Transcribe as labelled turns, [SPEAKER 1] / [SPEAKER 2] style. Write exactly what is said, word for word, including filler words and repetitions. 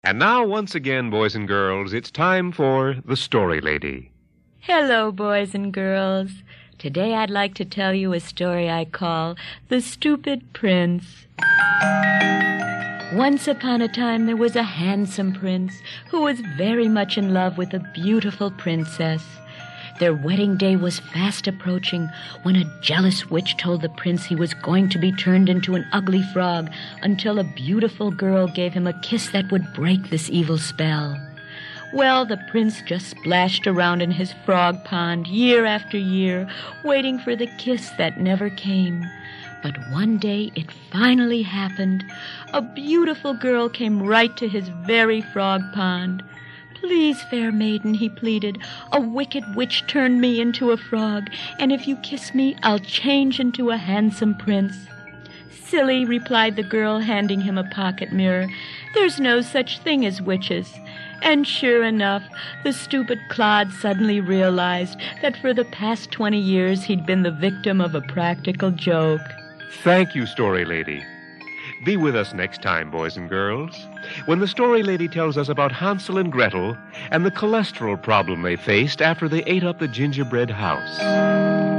[SPEAKER 1] And now, once again, boys and girls, it's time for The Story Lady.
[SPEAKER 2] Hello, boys and girls. Today I'd like to tell you a story I call The Stupid Prince. Once upon a time there was a handsome prince who was very much in love with a beautiful princess. Their wedding day was fast approaching when a jealous witch told the prince he was going to be turned into an ugly frog until a beautiful girl gave him a kiss that would break this evil spell. Well, the prince just splashed around in his frog pond year after year, waiting for the kiss that never came. But one day it finally happened. A beautiful girl came right to his very frog pond. "Please, fair maiden," he pleaded, "a wicked witch turned me into a frog, and if you kiss me, I'll change into a handsome prince." "Silly," replied the girl, handing him a pocket mirror. "There's no such thing as witches." And sure enough, the stupid clod suddenly realized that for the past twenty years he'd been the victim of a practical joke.
[SPEAKER 1] Thank you, Story Lady. Be with us next time, boys and girls, when the Story Lady tells us about Hansel and Gretel and the cholesterol problem they faced after they ate up the gingerbread house.